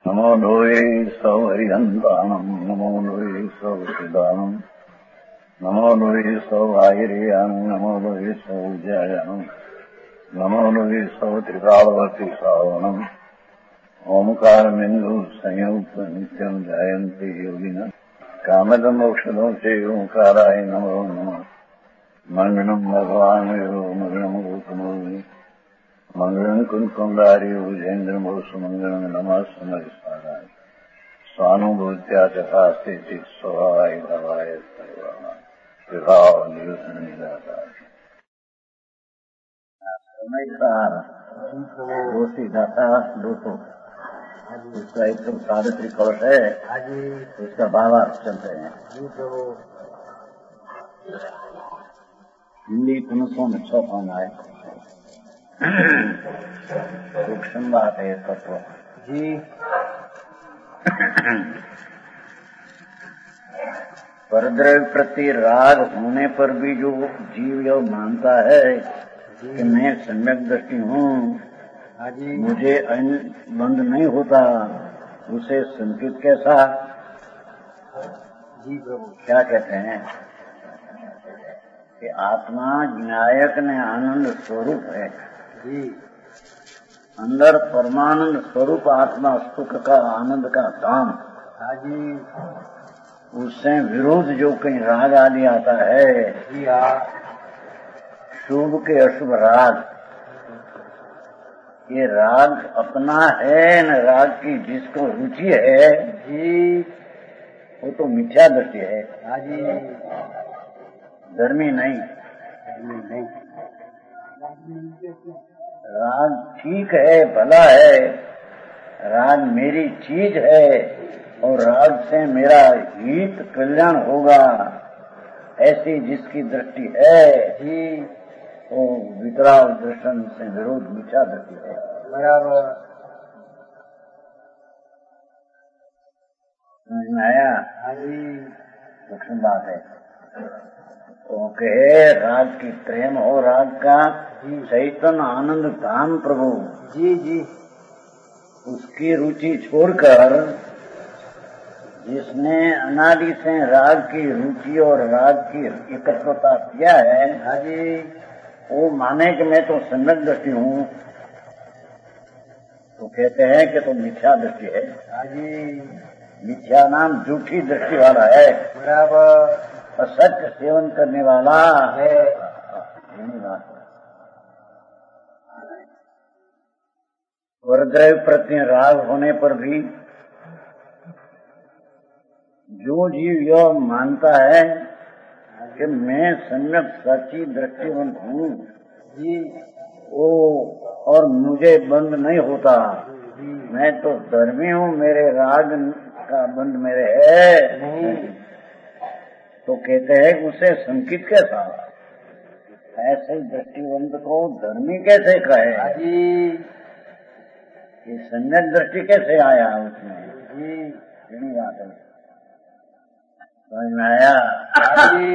नमो लोये सौहरिहन्तानम् नमो लोये सौसिदानम् नमो लोये सौवाहिर्यानम् नमो लोये सौज्यायानम् नमो लोये सौत्रिकालवती सावनम् ओंकारमिन्दु संयुक्त नित्यम् जायन्ति योगिनः कामदम् औषधम् चैवोंकाराय नमो नमः मङ्गलम् भगवान् विभो मङ्गलम् गौतमोऽग्नि मंगलम कुंकुमधारी उजेन्द्र सुमंगलम नमः सुमरिस्मराय स्वानुभूत्या तथा स्थिति स्वभावाय भवाय विभाव निरुद्धन निराकार दोषी दाता दोषो उसका एक तो सावित्री कवच है उसका भावार्थ चलते हैं। हिंदी पुनसों में 6 पाना है। सूक्ष्म बात है तत्व जी। परद्रव्य प्रति राग होने पर भी जो जीव यह मानता है कि मैं सम्यक दृष्टि हूँ, मुझे बंध नहीं होता, उसे संकित कैसा जी प्रभु क्या कहते हैं कि आत्मा ज्ञायक ने आनंद स्वरूप है जी। अंदर परमानंद स्वरूप आत्मा सुख का आनंद का धाम जी। उससे विरोध जो कहीं राग आदि आता है जी शुभ के अशुभ राग, ये राग अपना है न राग की जिसको रुचि है जी वो तो मिथ्या दृष्टि है जी, धर्मी नहीं। राग ठीक है, भला है, राग मेरी चीज है और राग से मेरा हित कल्याण होगा, ऐसी जिसकी दृष्टि है जी वो वितराग दर्शन से विरोध मिथ्या दृष्टि है। बराबर समझ में आया? हाँ जी, सूक्ष्म बात है। ओके, राग की प्रेम हो, राग का चैतन्य आनंद धाम प्रभु जी जी, उसकी रुचि छोड़कर जिसने अनादि से राग की रुचि और राग की एकत्वता किया है हाँ जी, वो माने कि मैं तो सम्यक दृष्टि हूँ, तो कहते हैं कि तो मिथ्या दृष्टि है हाँ जी। मिथ्या नाम झूठी दृष्टि वाला है, बराबर असत्य सेवन करने वाला है। परद्रव्य प्रति राग होने पर भी जो जीव यह मानता है कि मैं सम्यक सच्ची दृष्टिवंत हूँ जी वो और मुझे बंध नहीं होता, मैं तो धर्मी हूँ, मेरे राग का बंध मेरे है नहीं, तो कहते हैं उसे संकित कैसा, ऐसे दृष्टिवंत को धर्मी कैसे कहे जी, ये सम्यक दृष्टि कैसे आया उसमें जी, यही बात है। समझ में आया जी?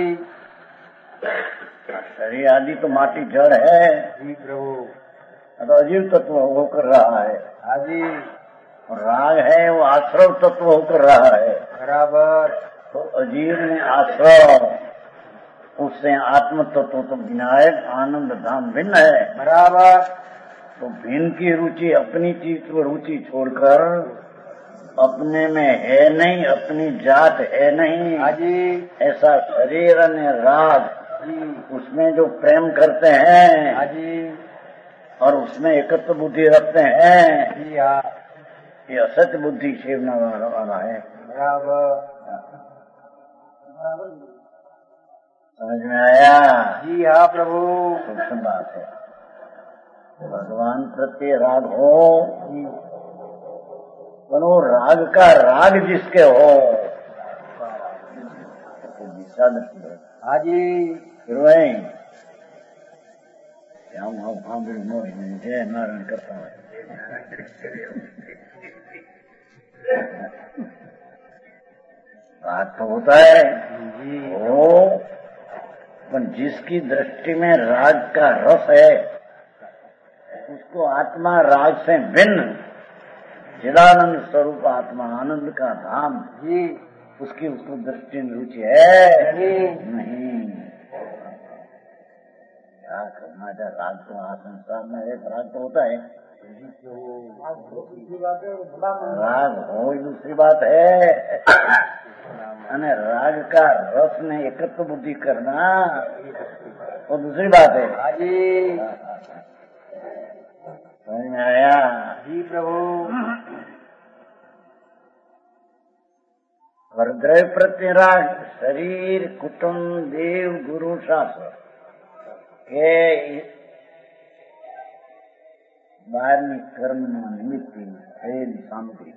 शरीर आदि तो माटी जड़ है जी प्रभु, तो अजीव तत्व होकर रहा है हाँ जी, और राग है वो आश्रव तत्व होकर रहा है बराबर। तो अजीव में आश्रव, उससे आत्म तत्व तो विनायक आनंद धाम भिन्न है बराबर। तो भिन्न की रुचि अपनी चीज को रुचि छोड़कर अपने में है नहीं, अपनी जात है नहीं हाजी, ऐसा शरीर ने राग उसमें जो प्रेम करते हैं हाजी और उसमें एकत्व बुद्धि रखते हैं जी हाँ, ये असत्य बुद्धि सेवना वाला है बराबर। समझ में आया जी हाँ प्रभु, सूक्ष्म बात है। भगवान प्रति राग हो बनो, राग का राग जिसके हो तो दिशा दृष्टि है हाँ जी। फिर वही जय नारायण करता हूँ राग तो होता है वो, पर जिसकी दृष्टि में राग का रस है उसको आत्मा राग से भिन्न चिदानंद स्वरूप आत्मा आनंद का धाम जी, उसकी उसको दृष्टि रुचि है नहीं। क्या करना है? राग तो संसार में एक राग तो होता है, राग हो दूसरी बात है, અને राग का रस ने एकत्व बुद्धि करना वो दूसरी बात है। समझ में आया जी प्रभु। परद्रव्य प्रति राग शरीर कुटुंब देव गुरु शास्त्र के બહારની કર્મના નિમિત્તે થયેલી સામગ્રી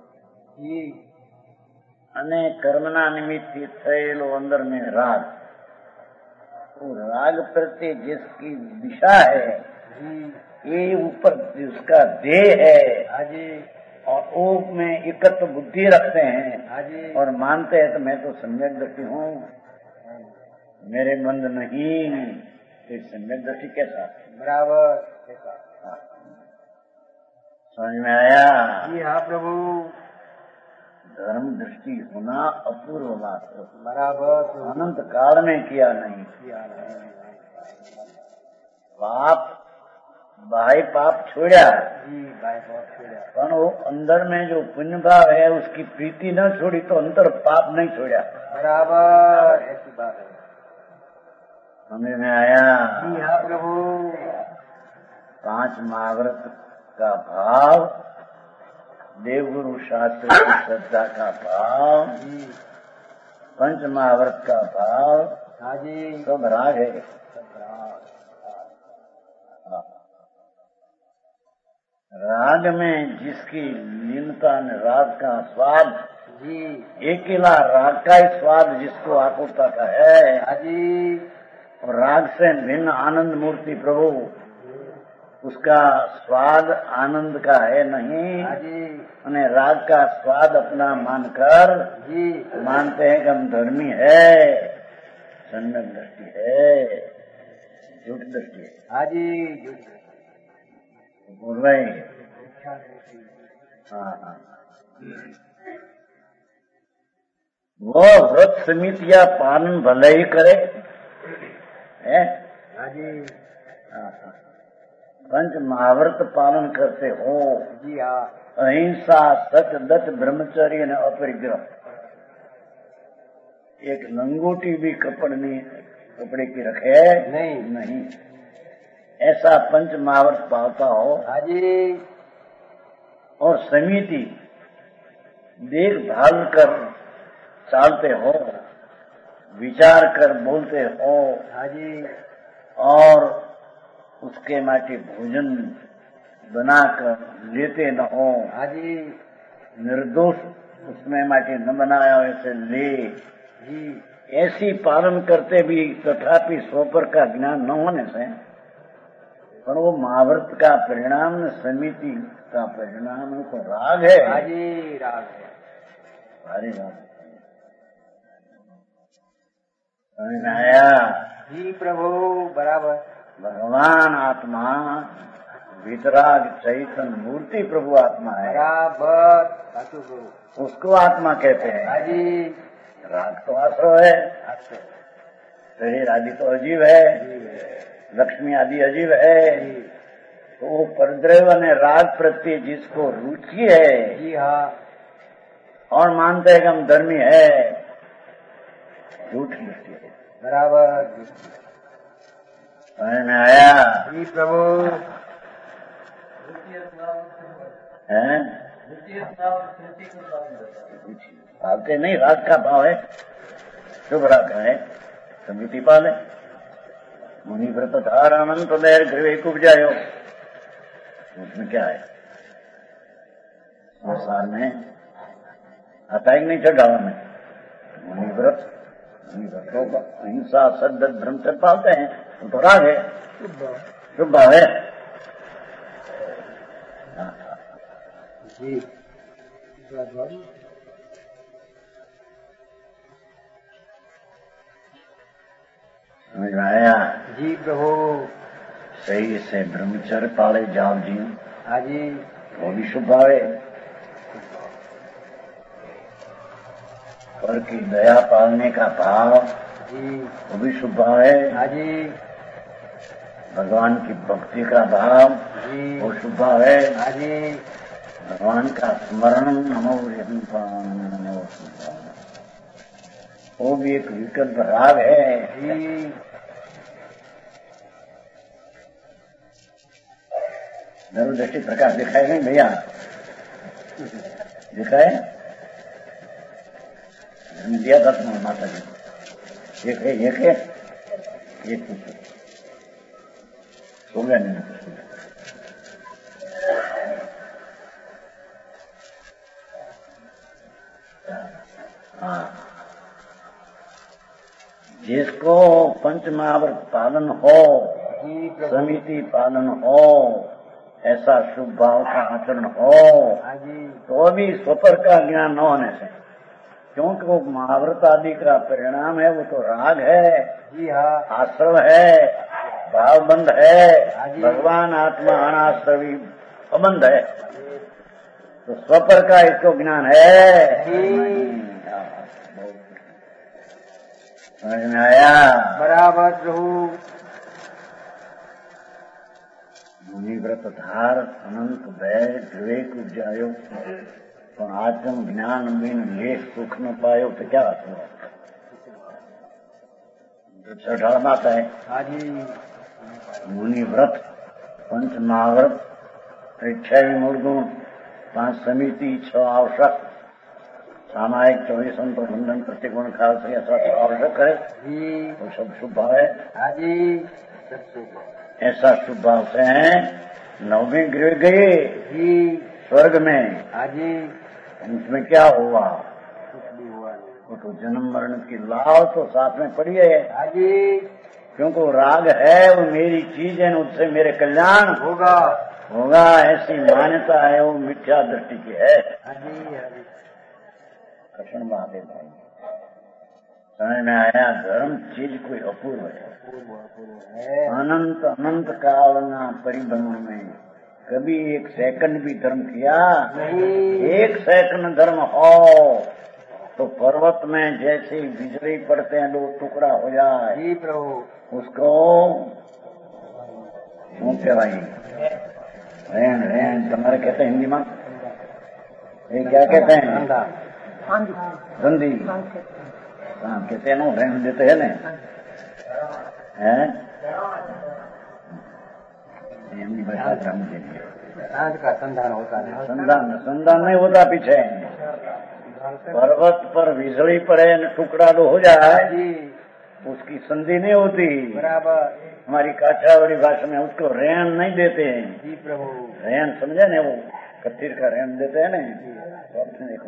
અને કર્મના નિમિત્તે થયેલો अंदर में राग, वो राग प्रत्ये जिसकी दिशा है ये ऊपर जिसका देह है और वो में एकत्व बुद्धि रखते हैं और मानते हैं तो मैं तो सम्यक दृष्टि हूँ, मेरे बंद नहीं। फिर सम्यक दृष्टि कैसा बराबर समझ में आया जी? हाँ प्रभु। धर्म दृष्टि होना अपूर्व बात बराबर अनंत काल में किया नहीं। पाप बाह्य पाप छोड़ा जी, बाह्य पाप छोड़ा, पर वो अंदर में जो पुण्य भाव है उसकी प्रीति न छोड़ी तो अंतर पाप नहीं छोड़ा बराबर, ऐसी बात है। समझ में आया जी? हाँ प्रभु। 5 महाव्रत का भाव, देवगुरु शास्त्र की श्रद्धा का भाव, 5 महाव्रत का भाव, सब राग है। राग में जिसकी लीनता ने राग का स्वाद जी, अकेला राग का ही स्वाद जिसको आकुलता का है और राग से भिन्न आनंद मूर्ति प्रभु, उसका स्वाद आनंद का है नहीं। उन्हें राग का स्वाद अपना मानकर मानते हैं कि हम धर्मी है, सम्यक दृष्टि है, झूठ दृष्टि है। हाजी बोल रहे हैं। हाँ हाँ, वो व्रत समिति या पालन भले ही करे है। हाजी हाँ हाँ, 5 महाव्रत पालन करते हो जी। हाँ, अहिंसा सत्य दत्त ब्रह्मचर्य ने अपरिग्रह, एक लंगोटी भी कपड़े की रखे नहीं, ऐसा 5 महाव्रत पालता हो हाजी। और समिति देखभाल कर चालते हो, विचार कर बोलते हो हाजी, और उसके माटे भोजन बनाकर लेते न हो हाजी, निर्दोष उसमें माटे न बनाया ऐसे ले जी, ऐसी पालन करते भी तथापि स्वपर का ज्ञान न होने से, पर वो महाव्रत का परिणाम समिति का परिणाम तो राग है हाजी, राग है भारी राग। समझ में आया जी प्रभु बराबर। भगवान आत्मा वितराग चैतन्य मूर्ति प्रभु आत्मा है बराबर, उसको आत्मा कहते हैं हाजी। राग तो आश्रय है, शरीर आदि तो अजीब है, लक्ष्मी आदि अजीब है, तो वो परद्रव्य ने राग प्रत्ये जिसको रुचि है जी हाँ, और मानते हैं कि हम धर्मी है, झूठ दृष्टि है बराबर। समझ में आया जी प्रभु? हैं पालते नहीं, राग का भाव है, शुभ राग है, समिति पाले। मुनि व्रत धार अनंत देर गृह उपजायो, उसमें क्या है? संसार में आता ही नहीं चढ़ावा में मुनि व्रतों का अहिंसा सद्य ब्रह्मचर्य पालते हैं, तो राग है, शुभ भाव है जी। समझ में आया जी प्रभु? सही से ब्रह्मचर्य पाले जाओ जी हाजी, वो भी शुभ भाव है। पर की दया पालने का भाव वो भी शुभ भाव है। हाँ जी। भगवान की भक्ति का भाव वो शुभ भाव है। हाँ जी। भगवान का स्मरण नमो नमो वो भी एक विकल्प राग है। जरूर दृष्टि प्रकाश दिखाए नहीं भैया? दिखाए दिया था तुम्हारे माता जी। एक है एक सो गया नहीं। हाँ, जिसको पंच महाव्रत पालन हो, समिति पालन हो, ऐसा शुभ भाव का आचरण हो, तो भी स्वपर का ज्ञान न होने से, क्योंकि वो महाव्रत आदि का परिणाम है, वो तो राग है, आश्रव है, भावबंध है, भगवान आत्मा अनाश्रवी अबंध है, तो स्वपर का इसको ज्ञान है। समझ में आया? बराबर प्रभु। मुनि व्रत धार अनंत भय विवेक उपजायो, तो आत्म ज्ञान बिन लेख सुख न पायो, तो क्या बात हुआ? छठा बात है। मुनि व्रत, पंच महाव्रत, इच्छा विमूर्गुण, 5 समिति, 6 आवश्यक, सामायिक 24 प्रबंधन प्रतिगुण खास ऐसा आवश्यक करे, वो सब शुभ भाव है। ऐसा शुभ भाव से है 9वें गृह गए स्वर्ग में। उसमें क्या हुआ? वो तो जन्म मरण की लाभ तो साथ में पड़ी है, क्योंकि वो राग है, वो मेरी चीज है, उससे मेरे कल्याण होगा, ऐसी मान्यता है, वो मिथ्या दृष्टि की है। कृष्ण बात है भाई, समझ में आया? धर्म चीज कोई अपूर्व है, अनंत अनंत कालना परिभ्रमण में कभी एक सेकंड भी धर्म किया नहीं। 1 सेकंड धर्म हो तो पर्वत में जैसे बिजली पड़ते हैं 2 टुकड़ा हो जाए, उसको क्या भाई रेन तुम्हारे कहते हैं हिंदी में, ये क्या कहते हैं? धंधी। हाँ कहते हैं ना, रेन देते हैं ना, हिंदी भाषा का संधान होता है। संधान नहीं होता पीछे। पर्वत पर बिजली पड़े न टुकड़ा तो हो जाए, उसकी संधि नहीं होती। बराबर। हमारी काठियावाड़ी भाषा में उसको रेन नहीं देते हैं। जी प्रभु। रेन समझे ना, वो कत्तीर का रेन देते हैं ना, देखो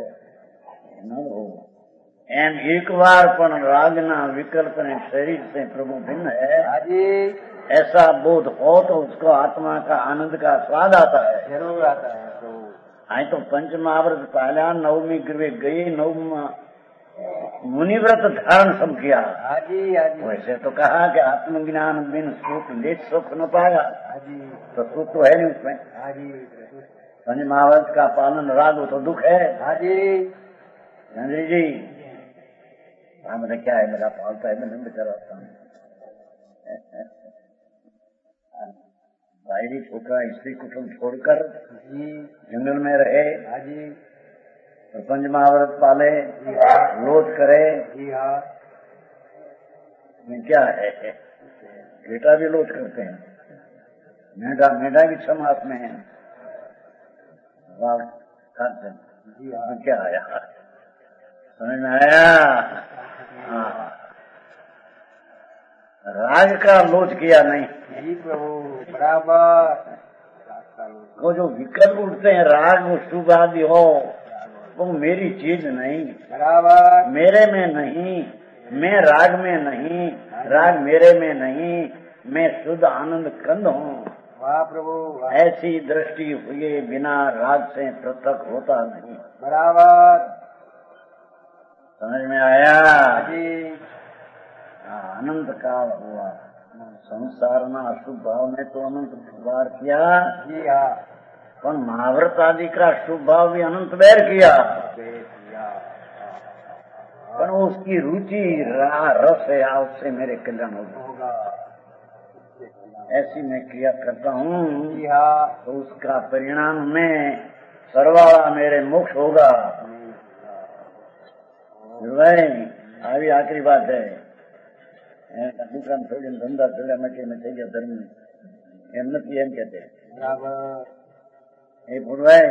एम एक बार पण रागना विकल्प ने शरीर से प्रभु भिन्न है, ऐसा बोध हो तो उसको आत्मा का आनंद का स्वाद आता है, जरूर आता है प्रभु। आई तो पंच महाव्रत पहला, 9वीं गृह गई, 9वां मुनिव्रत धारण सब किया। वैसे तो कहा कि आत्मज्ञान बिन सुख लेच सुख न पाया, तो सुख तो है नहीं उसमें। पंच महाव्रत का पालन राग हो तो दुख है। चंद्री जी हाँ, मेरा क्या है, मेरा पालता है, मैं बेचारा भाई छोटा स्त्री कुटुंब छोड़कर जंगल में रहे, और पंच महाव्रत पाले, लोट करे, में क्या है? बेटा भी लोट करते हैं, मेढा भी 6 मास में है, खाते हैं। क्या आया समझ में आया? राग का लोच किया नहीं। जी प्रभु बराबर। वो जो विकल्प उठते हैं राग शुभ आदि हो, वो मेरी चीज नहीं, बराबर। मेरे में नहीं, मैं राग में नहीं, राग मेरे में नहीं, मैं शुद्ध आनंद कंद हूँ। वाह प्रभु। ऐसी दृष्टि हुए बिना राग से पृथक होता नहीं। बराबर। समझ में आया? जी। अनंत काल हुआ संसार में अशुभ भाव में तो अनंत बार किया। जी हाँ। પણ महाव्रत आदि का शुभ भाव भी अनंत बैर किया, पर उसकी रुचि रस है, उससे मेरे कल्याण होगा। ऐसी मैं क्रिया करता हूँ तो उसका परिणाम में सरवाला मेरे मोक्ष होगा। આવી આખરી વાત है। દુકાન છોડીને ધંધા છોડ્યા માટે મેં થઈ ગયા ધર્મ, એમ નથી એમ કે એ ભૂલવાય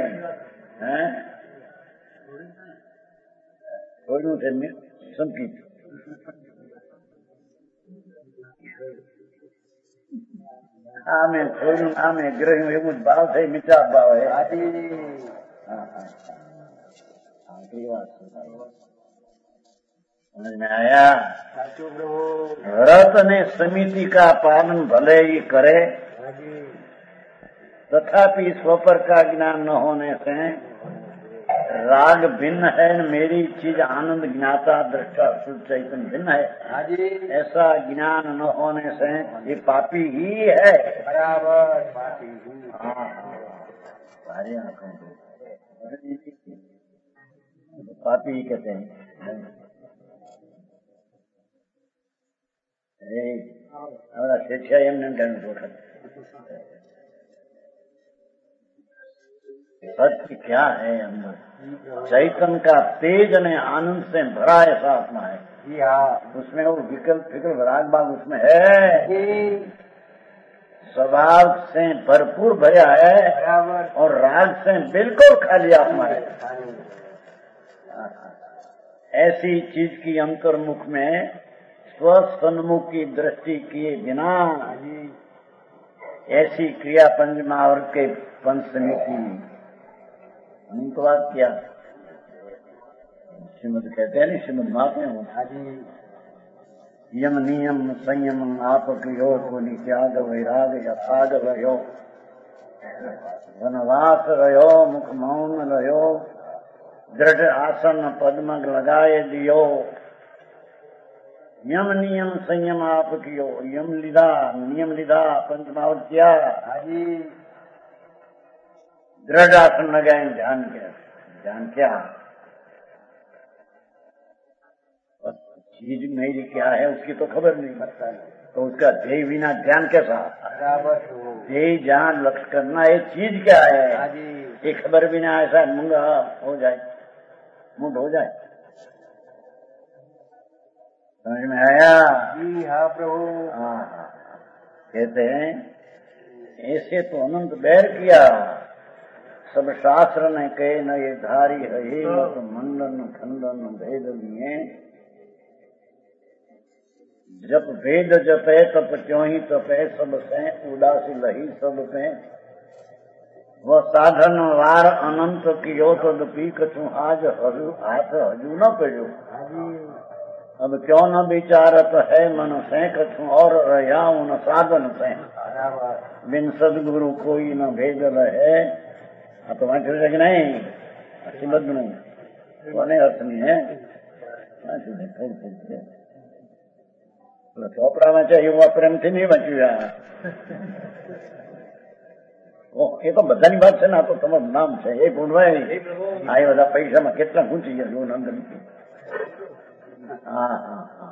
છોડ્યું છે સંકિત। આમે છોડ્યું આમે ગ્રહ્યું એવું જ ભાવ થઈ મિથ્યા ભાવ है। આખરી વાત समझ में आया। व्रत ने समिति का पालन भले ही करे, तथापि स्वपर का ज्ञान न होने से राग भिन्न है, मेरी चीज आनंद ज्ञाता दृष्टा शुद्ध चैतन्य भिन्न है। ऐसा ज्ञान न होने से ये पापी ही है। बराबर पापी ही। सारी आंखों पापी ही कहते हैं। शिक्षा एमने सत्य क्या है अंदर? चैतन्य का तेज ने आनंद से भरा ऐसा आत्मा है। उसमें वो विकल्प फिक्र राग बाग उसमें है, स्वभाव से भरपूर भरा है और राग से बिल्कुल खाली आत्मा है। ऐसी चीज की अंतर्मुख में स्वसन्मुख की दृष्टि किए बिना ऐसी क्रिया पंच महाव्रत के पंच समिति अनंतवाद किया। श्रीमद कहते हैं नहीं, श्रीमद महात्मा यम नियम संयम आप क्रियो को त्याग वैराग यथाग रहो, वनवास रहो, मुख मौन रहो, दृढ़ आसन पद्म लगाए दियो, यम नियम संयम आप कियो, यम लीधा नियम लीधा पंच महाव्रत किया, दृढ़ आसन लगाए, ध्यान क्या, ध्यान क्या चीज मेरी क्या है उसकी तो खबर नहीं पड़ता है, तो उसका ध्येय बिना ध्यान कैसा? ध्येय जहाँ लक्ष्य करना है चीज क्या है ये खबर बिना ऐसा मुंगा हो जाए, मुंड हो जाए। समझ में आया? जी हाँ प्रभु। हाँ कहते हैं ऐसे तो अनंत बैर किया, सब शास्त्र ने कहे न ये धारी है मत मंडन खंडन भेद लिए, जप भेद जपे तप क्यों ही तपे, सब से उदासी लही सब पे, वह साधन वार अनंत कियो तदपि कछु आज हाथ हजू न पड़ो, अब क्यों न विचारत है मन से कछु और रहा उन साधन से, बिन सदगुरु कोई न भेद रहे। तो वांचो है कि नहीं? अच्छी बात नहीं, कोने अर्थ नहीं है। ચોપડા વાંચ્યા એવું પ્રેમથી નહીં વાંચ્યું। એ તો બધાની વાત છે ને, આ તો તમારું નામ છે એ ભૂલવાય નહીં। આ એ બધા પૈસામાં કેટલા ગુંચી ગયા જો નંદ। હા હા હા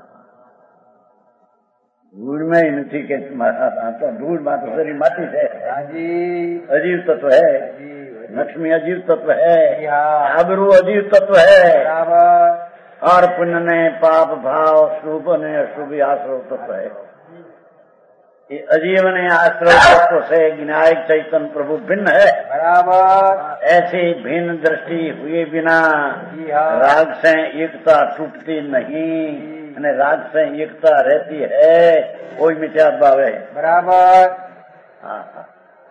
ધૂળમાં નથી કે ધૂળમાં તો શરીર માટી છે, અજીવ તત્વ है, लक्ष्मी अजीव तत्व है, आबरू अजीव तत्व है, और पुण्य ने पाप भाव शुभ ने अशुभ आश्रव तत्व है। ये अजीव ने आश्रव तत्व से विनायक चैतन्य प्रभु भिन्न है। बराबर ऐसी भिन्न दृष्टि हुए बिना राग से एकता टूटती नहीं, राग से एकता रहती है, कोई मिथ्या भाव है। बराबर हाँ हाँ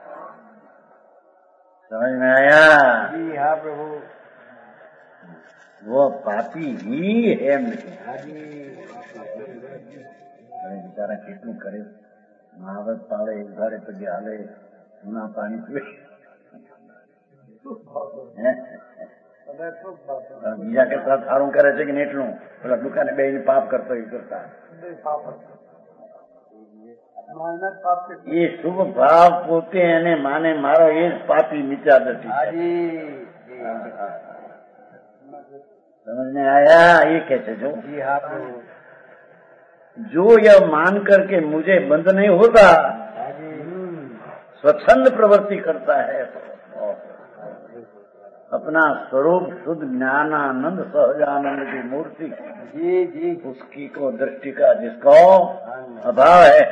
समझ में आया? जी हाँ प्रभु। वो पापी ही है बेचारा कितनु करे, महावत पाले एक धारे पगे हाले सुना पानी पीवे बीजा के साथ सारू करे છે કે એટલું પેલા દુકાને બેહીને પાપ કરતો એ કરતા ये शुभ भाव पोते એને માને મારો એ જ પાપી મિથ્યા દ્રષ્ટિ समझ में आया? ये कैसे जो यह मान करके मुझे बंद नहीं होता, स्वच्छंद प्रवृत्ति करता है, अपना स्वरूप शुद्ध ज्ञानानंद सहजानंद की मूर्ति उसकी को दृष्टि का जिसको अभाव है,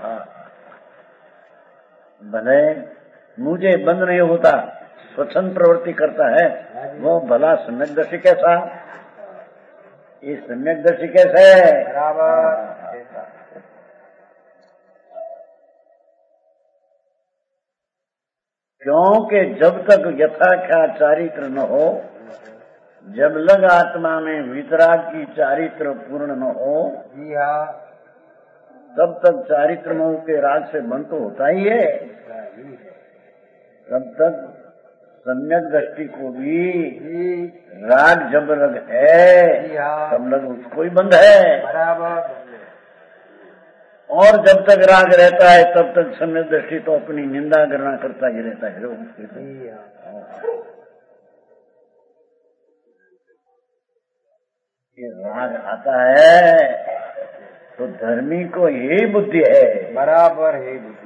भले मुझे बंद नहीं होता, स्वच्छंद प्रवृत्ति करता है, वो भला सम्यकदर्शी कैसा? ये सम्यकदर्शी कैसे? क्योंकि जब तक यथाख्या चारित्र न हो, जब लग आत्मा में वितराग की चारित्र पूर्ण न हो, तब तक चारित्र मोह के राग से बंद तो होता ही है। तब तक सम्यक दृष्टि को भी राग जब लग है तब लग उसको ही बंद है। और जब तक राग रहता है तब तक सम्यक दृष्टि तो अपनी निंदा करना करता ही रहता है। ये राग आता है तो धर्मी को यही बुद्धि है, बराबर है बुद्धि।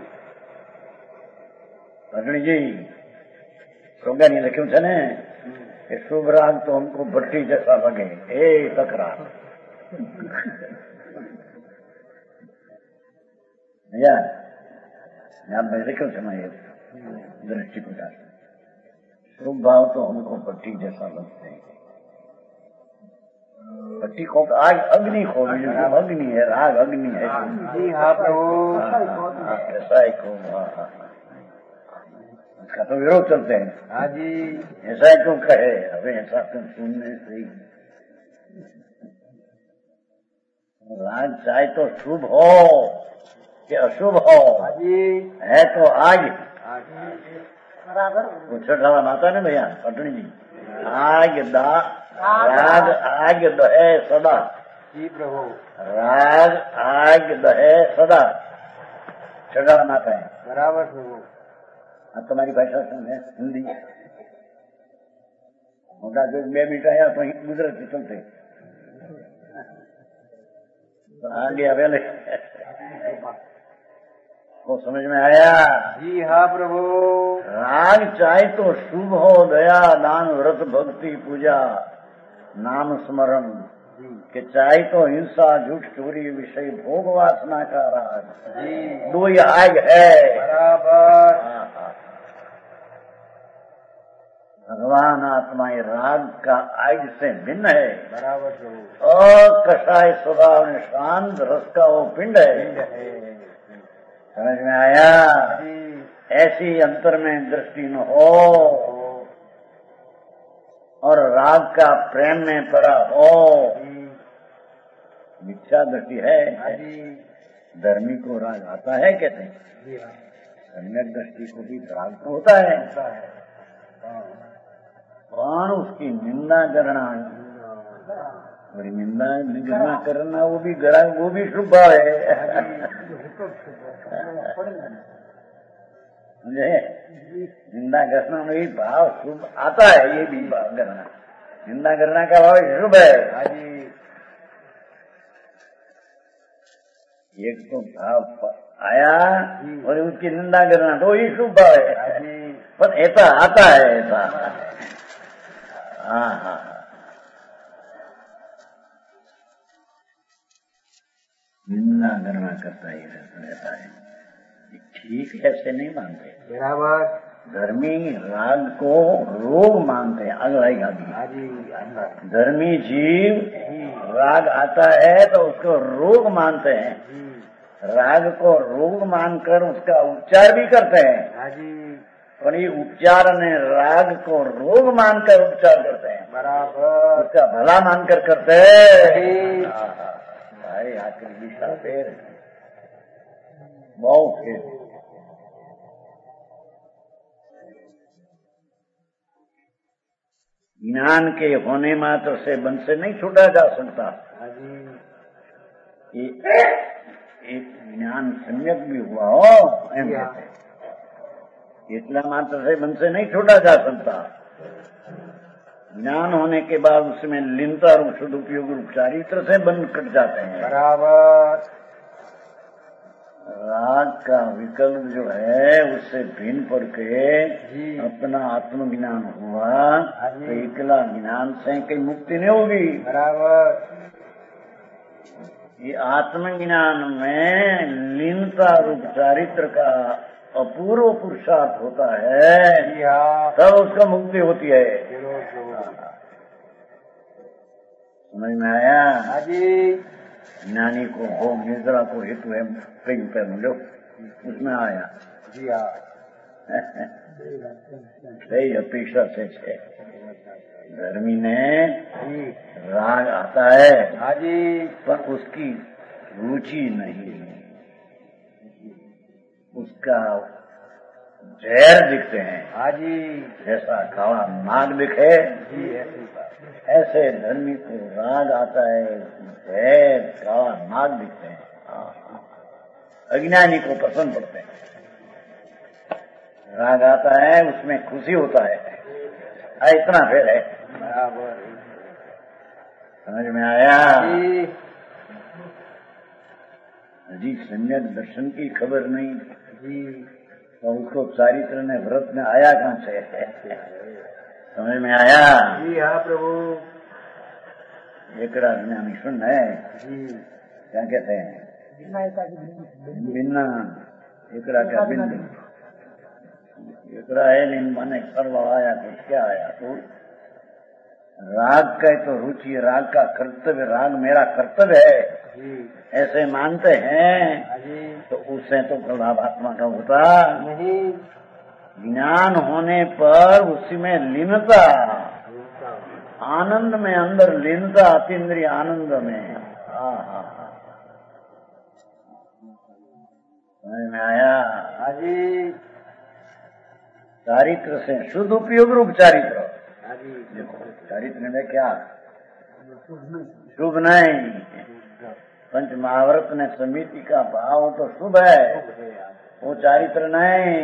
अग्नि जी सोगा नहीं लख्યું છે ને કે શુભ રાગ તો हमको भट्टी जैसा लगे, ए तकरार या यहाँ मैं लिखूं छे मैं दृष्टि प्रकार शुभ भाव तो हमको भट्टी जैसा लगते हैं। भट्टी को आग अग्नि को अग्नि है, राग अग्नि है जी हाँ प्रभु, ऐसा ही को इसका तो विरोध चलते हैं। हाँ जी, ऐसा क्यों कहे? अबे ऐसा क्यों सुनने से राग चाहे तो शुभ हो कि अशुभ हो, है तो आग वो छठा माता ने भैया पटनी जी, आग दा राग आग दहे सदा। जी प्रभु, राग आग दहे सदा छठा माता है। बराबर प्रभु। अब तुम्हारी भाषा है हिंदी, मोटा जो 2 मिनट आया तो गुजराती चलते आगे अवेले वो समझ में आया? जी हाँ प्रभु। राग चाहे तो शुभ हो, दया दान व्रत भक्ति पूजा नाम स्मरण, कि चाहे तो हिंसा झूठ चोरी विषय भोग वासना का राग, दो ही आग है। बराबर। भगवान आत्मा ये राग का आग से भिन्न है। बराबर प्रभु। और कषाय स्वभाव में शांत रस का वो पिंड है। समझ में आया? ऐसी अंतर में दृष्टि न हो और राग का प्रेम में पड़ा हो, मिथ्या दृष्टि है। धर्मी को राग आता है कहते हैं, सम्यक दृष्टि को भी राग तो होता है, कौन उसकी निंदा करना, और निंदा करना वो भी शुभ भाव है। निंदा करना में भी भाव शुभ आता है, ये भी भाव करना, निंदा करना का भाव शुभ है। एक तो भाव आया और उसकी निंदा करना तो ये शुभ भाव है, पर ऐसा आता है ऐसा। हाँ हाँ, निंदा करना करता ही रहता है, ठीक ऐसे नहीं मानते। बराबर। धर्मी राग को रोग मानते हैं, अगला धर्मी जीव राग आता है तो उसको रोग मानते हैं, राग को रोग मानकर उसका उपचार भी करते हैं, पर ये उपचार ने राग को रोग मानकर उपचार करते हैं। बराबर। उसका भला मानकर करते हैं। भाई आखिर दिशा फेर बहुत फेर। ज्ञान के होने मात्र से बंध से नहीं छूटा जा सकता। એક જ્ઞાન સમ્યક भी हुआ हो એમ कहते हैं। इतना मात्र से मन से नहीं छोड़ा जा सकता। ज्ञान होने के बाद उसमें लीनता और सदुपयोग रूप चारित्र से बंद कट जाते हैं। बराबर। राग का विकल्प जो है उससे भिन्न पड़ के अपना आत्मज्ञान हुआ तो एकला ज्ञान से कहीं मुक्ति नहीं होगी। बराबर। ये आत्मज्ञान में लीनता रूप चारित्र का अपूर्व पुरुषार्थ होता है, तब उसका मुक्ति होती है। समझ में आया? ज्ञानी को भोग निद्रा को हेतु है कहीं पे मिलो उसमें आया जी हाँ। सही अपेक्षा से धर्मी ने राग आता है पर उसकी रुचि नहीं, उसका जहर दिखते हैं। जैसा काला नाग दिखे ऐसे धर्मी को राग आता है, जहर काला नाग दिखते हैं। अज्ञानी को पसंद पड़ते हैं। राग आता है उसमें खुशी होता है। इतना फेर है। समझ में आया? जी सम्यक दर्शन की खबर नहीं तो उसको चारित्र ने व्रत में आया कहाँ से? समझ में आया? जी हाँ प्रभु। एक ज्ञानी सुन है क्या कहते हैं? बिना एकरा क्या बिन एकरा है नहीं माने सर्व आया तो क्या आया तो राग का तो रुचि, राग का कर्तव्य, राग मेरा कर्तव्य है ऐसे मानते हैं तो उससे तो प्रभाव आत्मा का होता नहीं। ज्ञान होने पर उसी में लीनता, आनंद में अंदर लीनता, अतीन्द्रिय आनंद में। समझ में आया? चारित्र से शुद्ध उपयोग रूप चारित्र। देखो चारित्र में क्या शुभ नहीं, पंच महाव्रत ने समिति का भाव तो शुभ है, वो चारित्र नहीं।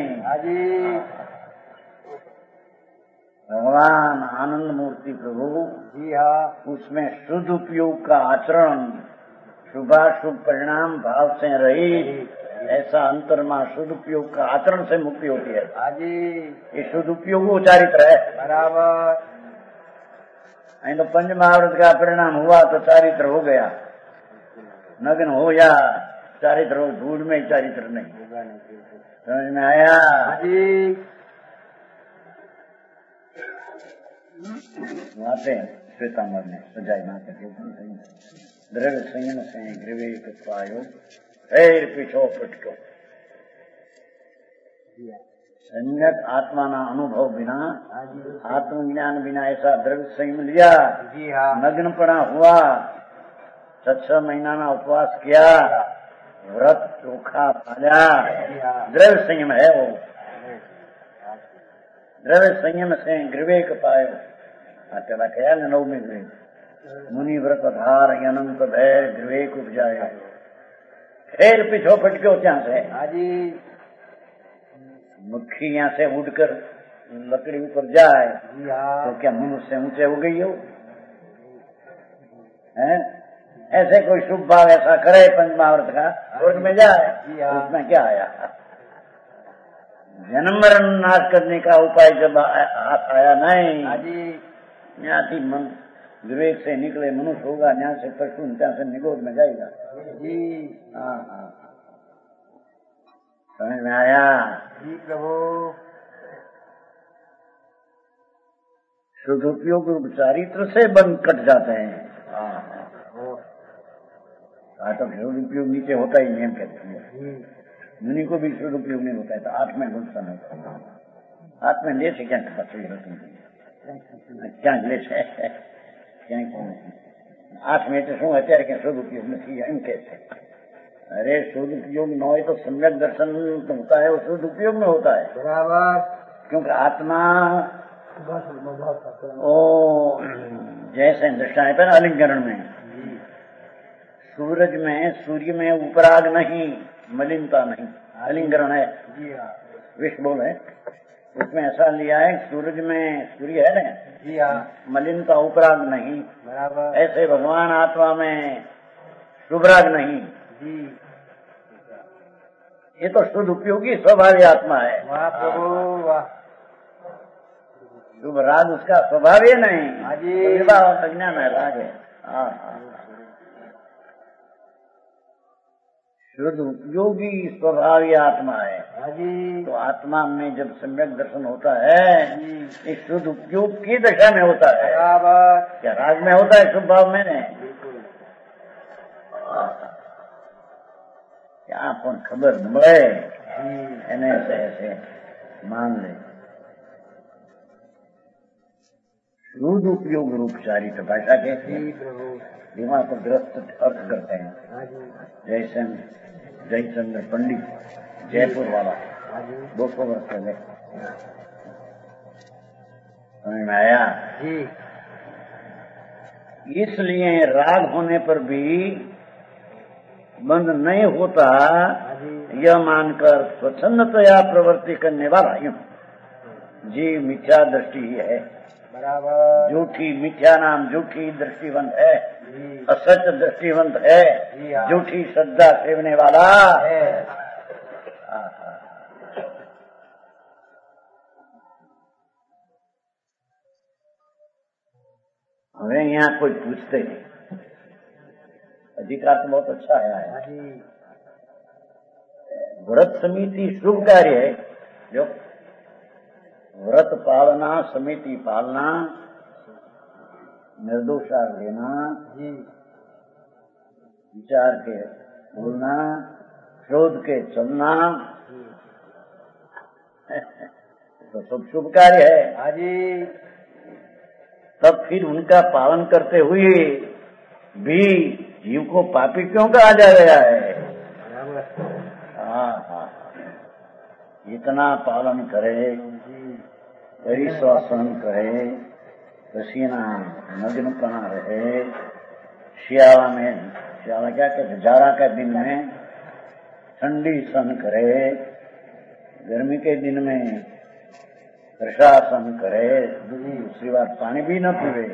भगवान आनंद मूर्ति प्रभु जी हाँ, उसमें शुद्ध उपयोग का आचरण, शुभाशुभ परिणाम भाव से रही ऐसा अंतर्मा शुद्ध उपयोग का आचरण से मुक्ति होती है। ये शुद्ध उपयोग वो चारित्र है। बराबर। तो पंच महाव्रत का परिणाम हुआ तो चारित्र हो गया, नग्न हो या चारित्र हो, धूल में चारित्र नहीं। समझ में आया? माते श्वेतांबर ने सजाई माते द्रव्य संयम से ग्रीवेक पायो पैर पीछो पटको। सम्यक आत्मा ना अनुभव बिना, आत्मज्ञान बिना ऐसा द्रव्य संयम लिया, नग्न पड़ा हुआ, 6 महीना ना उपवास किया, व्रत चोखा पाया, द्रव्य संयम है वो। द्रव्य संयम से ग्रीवेक पायो तेरा ख्याल नवमी ग्रीव मुनि व्रत धार अनंत भय ग्रीवेक उपजाए। फिर पीछो फटके यहाँ से मक्खी यहाँ से उड़कर लकड़ी ऊपर जाए तो क्या मनुष्य ऊंचे हो गई हो? ऐसे कोई शुभ भाव ऐसा करे पंच महाव्रत का स्वर्ग में जाए तो उसमें क्या आया? जन्म मरण नाश करने का उपाय जब आया नहीं, यहाँ थी मन विवेक से निकले मनुष्य होगा, यहाँ से पशु ત્યાં से निगोद में जाएगा। समझ में आया? जी प्रभु। शुद्ध उपयोग रूप चारित्र से बंद कट जाते हैं। तो शुद्ध उपयोग नीचे होता ही नहीं कहते हैं। मुनि को भी शुद्ध उपयोग नहीं होता है तो आत्म में गुस्सा नहीं होता। आत्म में ले से क्या क्या ले से आठ में तो शू અત્યારે क्या शुद्ध उपयोग नहीं एम कहते। अरे शुद्ध उपयोग न हो तो सम्यक दर्शन होता है, वो शुद्ध उपयोग में होता है। बराबर। क्योंकि आत्मा ओ जैसे दृष्टांत है ना आलिंगन में सूर्य में उपराग नहीं, मलिनता नहीं, अलिंगरण है। जी हाँ। विष बोल है, उसमें ऐसा लिया है सूर्य है ना। जी हाँ। मलिनता उपराग नहीं, बराबर। ऐसे भगवान आत्मा में शुभराग नहीं। जी। ये तो शुद्ध उपयोगी स्वभावी आत्मा है। वाह प्रभु वाह। शुभ राग उसका स्वभाव ही नहीं। हाँ जी। अज्ञान है, राग है। हाँ हाँ, शुद्ध उपयोगी स्वभावी आत्मा है। हाँ जी। तो आत्मा में जब सम्यक दर्शन होता है, इस शुद्ध उपयोग की दशा में होता है। बराबर। क्या राग में होता है शुभ भाव में? बिल्कुल। क्या कौन खबर મળે जी। ऐसे मान ले। शुद्ध उपयोग रूप चारित भाषा कहते हैं। प्रभु। दिमाग को ग्रस्त अर्थ करते हैं। हाँ जी। जयचंद्र पंडित जयपुर वाला, 200 वर्ष पहले समझ में आया। जी। इसलिए राग होने पर भी बंद नहीं होता, यह मानकर स्वच्छंदतया प्रवृत्ति करने वाला यूं जी मिथ्या दृष्टि ही है। बराबर। झूठी मिथ्या नाम झूठी दृष्टिवंत है, असत्य दृष्टिवंत है, झूठी श्रद्धा सेवने वाला है। हमें यहाँ कोई पूछते नहीं, अधिकार तो बहुत अच्छा है। व्रत समिति शुभ कार्य है, जो व्रत पालना, समिति पालना, निर्दोषार लेना, विचार के बोलना, क्रोध के चलना, तो सब शुभ कार्य है। हाजी। तब फिर उनका पालन करते हुए भी जीव को पापी क्यों कहा जा गया है? हाँ, इतना पालन करे, परिश्वासन करे, पसीना नग्नपना रहे, शियाला क्या कहते, जाड़ा के दिन में ठंडी सहन करे, गर्मी के दिन में प्रशासन करे, दूसरी बात पानी भी न पीवे,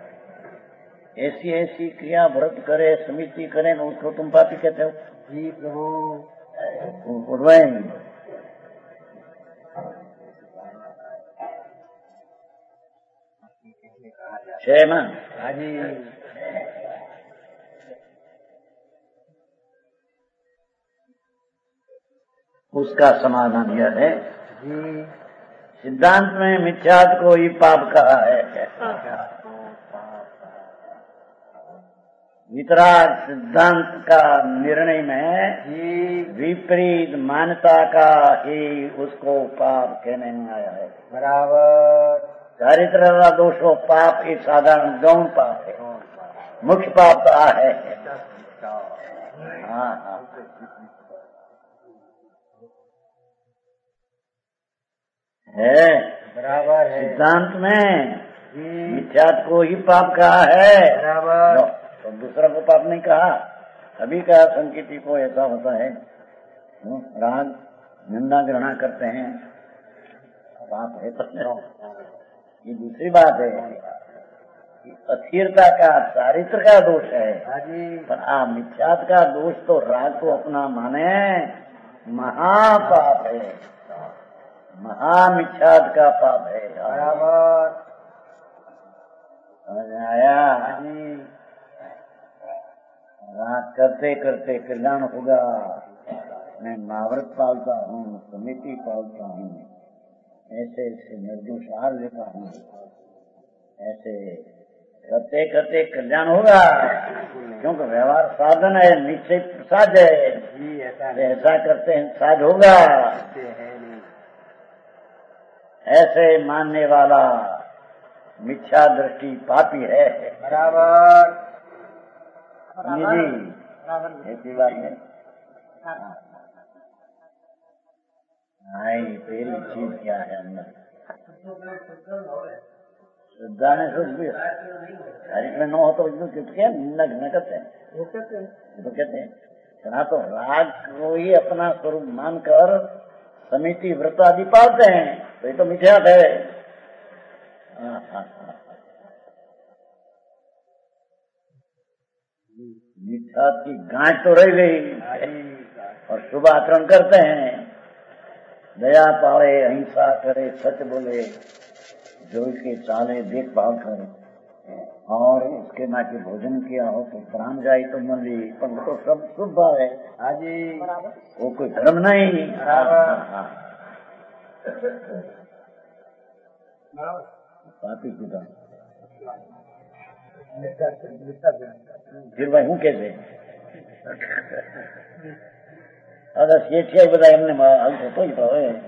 ऐसी क्रिया व्रत करे, समिति करे, न उसको तुम पापी कहते हो? जी प्रभु। छह ना। हाजी। उसका समाधान यह है, जी सिद्धांत में मिथ्यात्व को ही पाप कहा है। वितराग सिद्धांत का निर्णय में विपरीत मान्यता का ही उसको पाप कहने में आया है। बराबर। चारित्र दोषो पाप एक साधारण गौण पाप है, मुख्य पाप तो है। हाँ, है बराबर है। सिद्धांत में मिथ्यात्व को ही पाप कहा है। बराबर। तो दूसरा को पाप नहीं कहा। अभी कहा संकेती को ऐसा होता है, राग निंदा ग्रहण करते हैं, पाप है तो ये दूसरी बात है। अस्थिरता का चारित्र का दोष है, पर मिथ्यात्व का दोष तो राग को अपना माने महापाप है, महामिथ्यात्व का पाप है। बराबर। समझ में आया? राग करते करते कल्याण होगा। मैं महाव्रत पालता हूँ, समिति पालता हूँ, ऐसे निर्दोष आहार लेता हूँ, ऐसे करते करते कल्याण होगा। क्योंकि व्यवहार साधन है, निश्चय प्रसाद है। ऐसा करते हैं साध होगा। ऐसे मानने वाला मिथ्या दृष्टि पापी है। बराबर। ऐसी बात है। नहीं, तेरी चीज क्या है अंदर? श्रद्धा ने सुख भी शारीरिक में न हो तो क्या न करते हैं, वो तो कहते हैं। यहाँ तो राग को ही अपना स्वरूप मानकर समिति व्रत आदि पालते हैं, तो ये तो मिथ्यात है। मिथ्यात की गांठ तो रह गई और शुभ आचरण करते हैं, दया पाले, अहिंसा करे, सच बोले, जो के चाले देखभाल करे, और उसके माँ के भोजन किया हो तो प्राण जाए तो मंदी, पर तो सब शुभ है। हाँ जी, वो कोई धर्म नहीं। पापी खुदा फिर भाई हूँ कैसे अगर सेठिया બધા એમને હાલ થતો જ તો હવે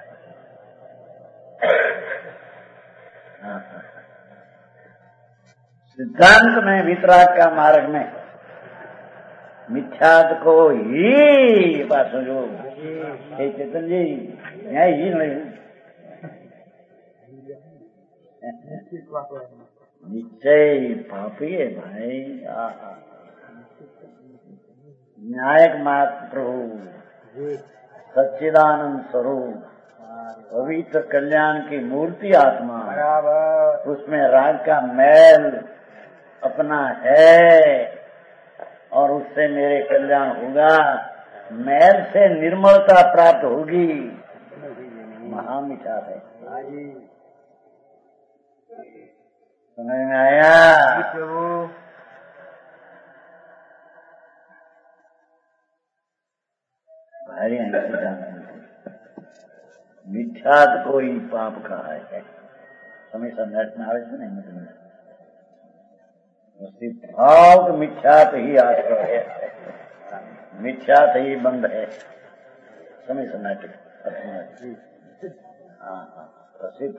सिद्धांत में वितराग का मार्ग में मिथ्यात को ही पास जो चेतन जी यहाँ ही नहीं निश्चय पापी है भाई। न्यायक मात्र प्रभु सच्चिदानंद स्वरूप पवित्र कल्याण की मूर्ति आत्मा, उसमें राग का मैल अपना है और उससे मेरे कल्याण होगा, मैल से निर्मलता प्राप्त होगी। महामिठा है। समझ में आया प्रभु? भारी मिथ्यात कोई पाप कहा है, हमेशा नेट में आवे नहीं मतलब भाव मिथ्यात ही आश्रय है, मिथ्यात ही बंद है, समय नाटक। प्रसिद्ध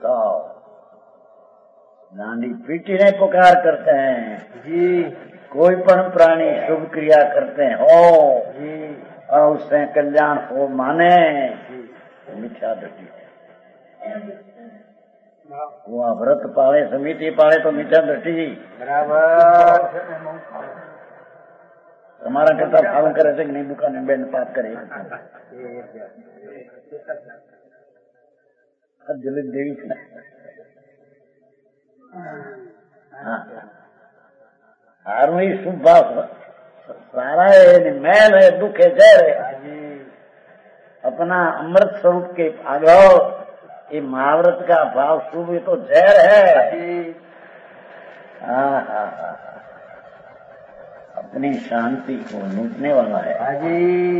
डांडी पीटी ने पुकार करते हैं जी, कोई पण प्राणी शुभ क्रिया करते हैं हो जी और उससे कल्याण हो माने मिथ्या दृष्टि है। वो व्रत पाले, समिति पाले तो मिथ्या दृष्टि बराबर। हमारा करता पालन करे से नहीं, दुकान में बैठ पाप करे जलित देवी। हारू ही शुभ भाव सारा है, मैल है, दुख है, जहर है। अपना अमृत स्वरूप के भागव ये महाव्रत का भाव शुभ तो जहर है। अपनी शांति को लूटने वाला है। हाजी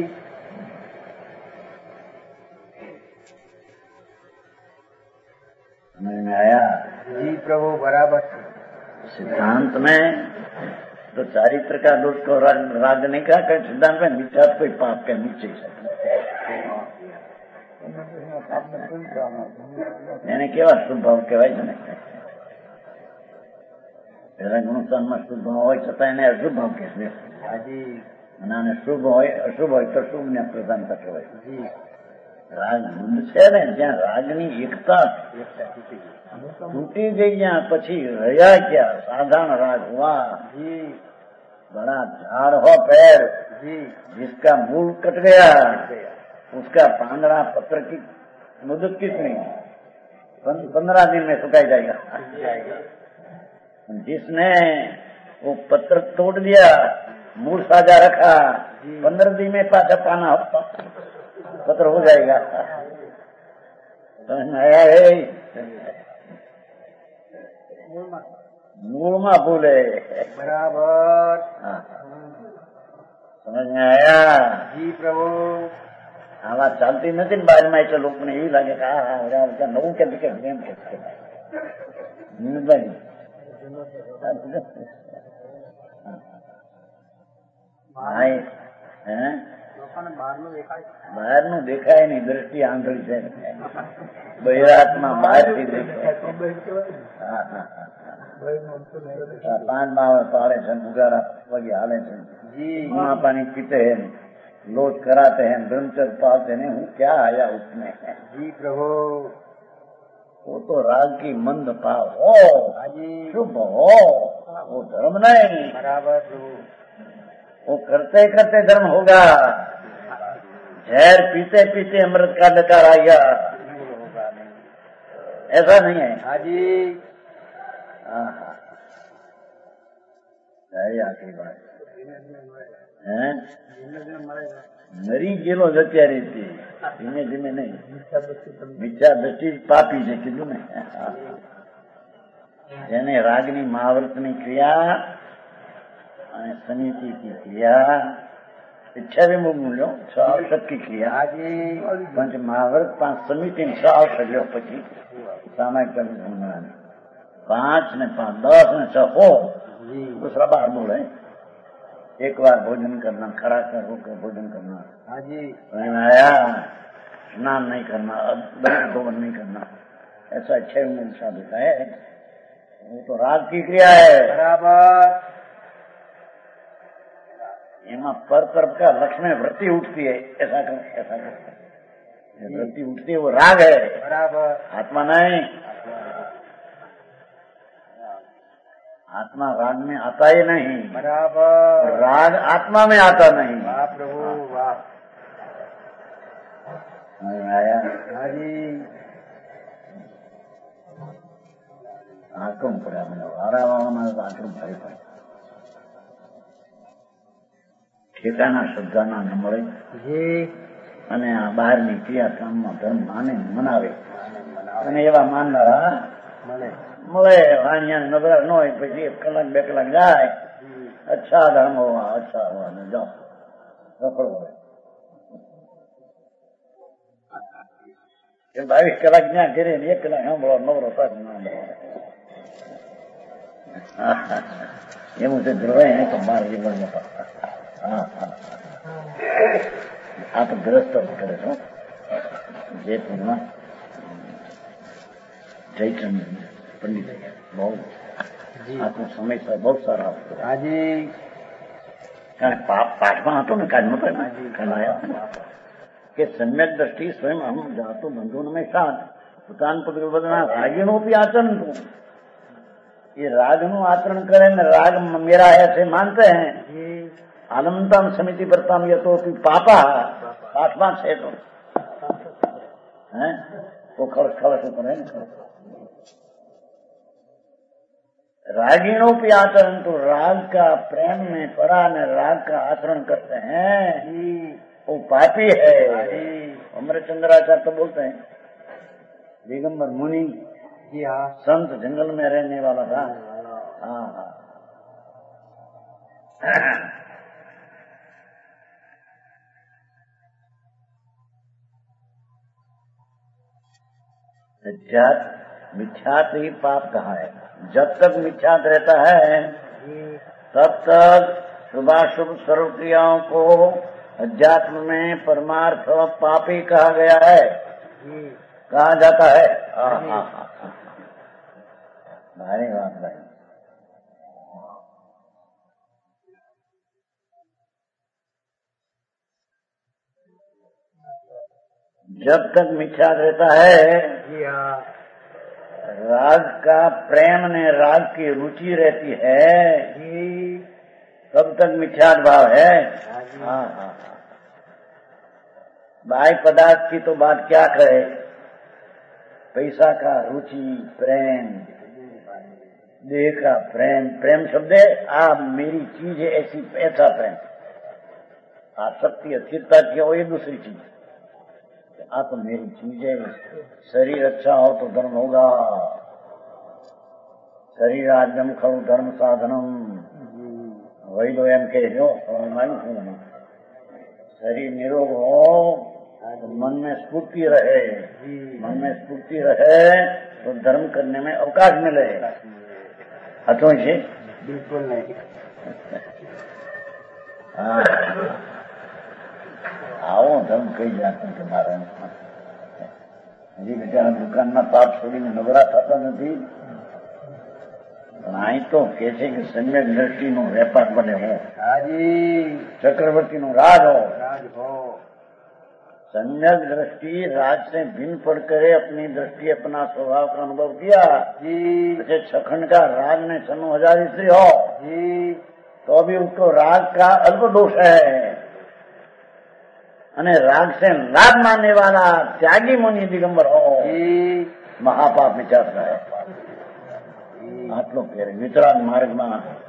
समझ में आया जी प्रभु? बराबर। सिद्धांत में तो चारित्र का दोष को राग नहीं कहा, कहीं सिद्धांत में मिथ्या कोई पाप के नीचे એને કેવા શુભ ભાવ કહેવાય છે ને, પેલા ગુણસ્થાનમાં શુભ ભાવ હોય છતાં એને અશુભ ભાવ કહેશે અને શુભ હોય અશુભ હોય તો શુભ ને પ્રધાનતા કહેવાય। રાગ ગુંદ છે ને, જ્યાં રાગની એકતા તૂટી ગઈ, જ્યાં પછી રહ્યા ક્યાં સાધારણ राग हुआ जी, बड़ा झाड़ हो पेड़ जिसका मूल कट गया, उसका पांगड़ा पत्र की मुद्दत कितनी? 15 दिन में सुखाई जाएगा। जिसने वो पत्र तोड़ दिया, मूल साजा रखा, 15 दिन में पाछा पाना पत्र हो जाएगा। समझ में आया है? मूल में भूले बराबर। समझ में आया जी प्रभु? आवाज चालती नहीं बाजू એટલે લોકોને એવું લાગે કે આ નવું કે એમ કે બહારનું દેખાય નહીં, દ્રષ્ટિ આંધળી છે, બહિરાતમાં બહારથી દેખાય। પાનમાં પાડે છે, ઉગારા વગી હાલે છે, પાણી પીતે हैं, लोट कराते हैं, ब्रह्मचर्य पालते हैं, हूँ क्या आया उसमें जी प्रभु? वो तो राग की मंद भाव हो, शुभ हो, वो धर्म नहीं। बराबर प्रभु। वो करते करते धर्म होगा। जहर पीते पीते अमृत का डकार आएगा, ऐसा नहीं है। हाजी आखिरी बात है, मरी गेलो जत्या रीति धीमे धीमे नहीं। मिथ्या दृष्टि पापी છે કીધું ને। જેને રાગની મહાવ્રતની ક્રિયા અને સમિતિની ક્રિયા ઈચ્છા વિમુખ મૂલ્યો 6 અવસરની ક્રિયા પંચ મહાવ્રત 5 સમિતિ 6 અવસર લ્યો પછી સામાયિક કરવાની 5 ને 5 10 ને 6 हो दूसरा बार बोले। एक बार भोजन करना, खड़ा कर होकर भोजन करना, आया स्नान नहीं करना, धोवन नहीं करना, ऐसा 6 में साबित है। वो तो राग की क्रिया है। बराबर। एमा पर तरफ का लक्ष्य में वृत्ति उठती है, ऐसा कर ऐसा कर वृत्ति उठती है, वो राग है। बराबर। आत्मा नहीं। आत्मा राग में आता ही नहीं। बराबर। राग आत्मा में आता नहीं। वाह प्रभु वाह। आया हाजी आक्रम पड़ा मैंने वारावाना आक्रम भाई पड़े ठेकाना श्रद्धाना न મળે અને આ બહારની ક્રિયાકામમાં ધર્મ માને મનાવે અને એવા માનનારા મળે વાણિયા નબળા ન હોય પછી 1 કલાક 2 કલાક જાય અચ્છા ધર્મ હોવા અચ્છા હોવા ને જાઓ સફળ હોય 22 કલાક ત્યાં ઘરે 1 કલાક સાંભળો નવરો સાથ ના એવું તો ધ્રુવાય નહીં તો મારા જીવનમાં પડતા। આ તો ગ્રસ્ત કરે છો જયપુરમાં જયચંદ पंडित बहुत आपको समय पर बहुत सारा हाजी पाठ में आतो ने काज कलाया कि सम्यक दृष्टि स्वयं हम जातो बंधु में साथ भूतान पद बदना रागिणों भी आचरण को ये राग नु आचरण करे न राग मेरा ऐसे मानते हैं। आलमतम समिति प्रतम ये तो पापा पाठमा छे तो हैं वो खलस करे रागिणों पे आचरण तो राग का प्रेम में पड़ा न राग का आचरण करते हैं वो पापी है। अमरचंद्राचार्य तो बोलते हैं दिगंबर मुनि जी हाँ संत जंगल में रहने वाला था। हाँ हाँ मिथ्यात ही पाप कहा है। जब तक मिथ्यात रहता है तब तक शुभाशुभ सर्व क्रियाओं को अध्यात्म में परमार्थ पापी कहा गया है, कहा जाता है। भारी बात भाई। जब तक मिथ्यात रहता है राग का प्रेम ने राग की रुचि रहती है तब तक मिथ्यात भाव है। हाँ हाँ बाह्य पदार्थ की तो बात क्या करे, पैसा का रुचि प्रेम, देह का प्रेम, प्रेम शब्द है आप मेरी चीज है ऐसी ऐसा प्रेम, आसक्ति अस्थिरता की हो ये दूसरी चीज। आप तो मेरी चीज है, शरीर अच्छा हो तो धर्म होगा। शरीर आद्यम खरु धर्म साधनम वही लो एम कह रहे हो। शरीर निरोग हो तो मन में स्फूर्ति रहे, मन में स्फूर्ति रहे तो धर्म करने में अवकाश मिले। हथों से बिल्कुल नहीं। आओ धर्म कही जाते तुम्हारा હજી બિચારા દુકાનના પાપ છોડીને નવરા થતા નથી પણ અહીં તો કે છે કે સમ્યક દ્રષ્ટિનો વેપાર બને હો, ચક્રવર્તીનો રાજ હો, सम्यक दृष्टि राग से भिन्न पड़ करे अपनी दृष्टि अपना स्वभाव का अनुभव किया जी जैसे छखंड का राग ने 96,000 स्त्री हो जी तो भी उसको राग का अल्प दोष है અને राग से लाभ मानने वाला त्यागी मुनि दिगंबर हो जी महापाप विचार है आटलो फेर वितराग मार्ग में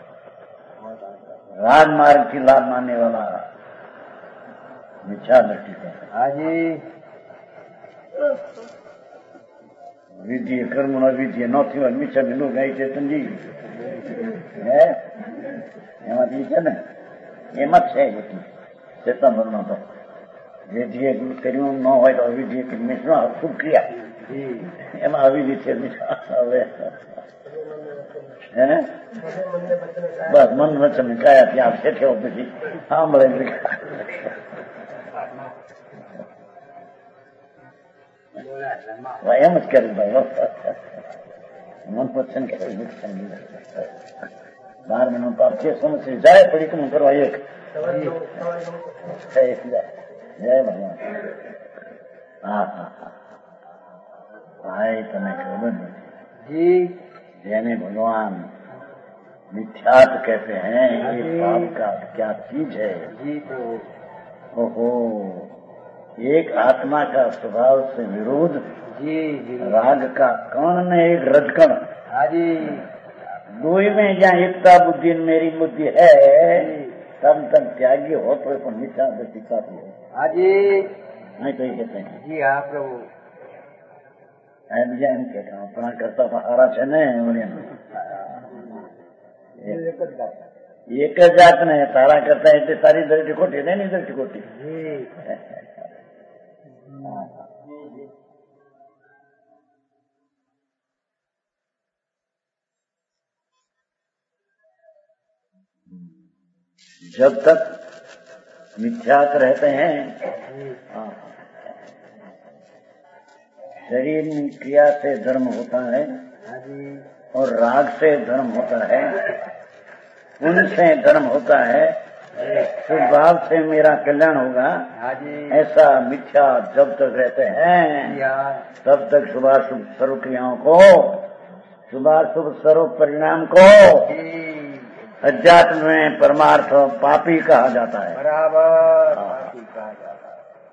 राग मार्ग की लाभ मानने वाला मिथ्या दृष्टि है हाँ जी विधि कर्म न विधि न थी मिथ्या बिंदु गई चेतन जी है એમાંથી છે ને એમાં જ છે ચેતન વર્ણો તો વિધિએ કર્યું ન હોય તો અવિધિએ મિશ્ર ખૂબ ક્રિયા એમાં અવિધિ છે હવે હે બસ મન વચન કયા ત્યાં શેઠ્યો પછી સાંભળે એમ જ કર્યું ભાઈ મન વચન કર્યું 12 મહિનો તો છે સમસ્યા જાય પડી તો કરવા એક જય ભગવાન હા હા હા ભાઈ તમે ખબર जी जैने भगवान मिथ्यात कहते हैं ये पाप का क्या चीज है जी प्रभु ओहो एक आत्मा का स्वभाव से विरोध जी जी राग का कण ने एक रजकण हाँ जी दुई में जहाँ एकता बुद्धि मेरी बुद्धि है तब तक त्यागी हो तो मिथ्या दृष्टि पाती है हाँ जी नहीं तो ये कहते हैं जी हाँ प्रभु બીજા એમ કે આપણા કરતા હારા છે ને એક જ જાત ને તારા કરતા એટલે તારી દ્રષ્ટિ ખોટી ને એની દ્રષ્ટિ ખોટી जब तक मिथ्यात रहते हैं शरीर में क्रिया से धर्म होता है और राग से धर्म होता है उनसे धर्म होता है स्वभाव से मेरा कल्याण होगा ऐसा मिथ्या जब तक रहते हैं तब तक शुभाशुभ सर्व क्रियाओं को शुभाशुभ सर्व परिणाम को अध्यात्म में परमार्थ पापी कहा जाता है बराबर पापी कहा जाता है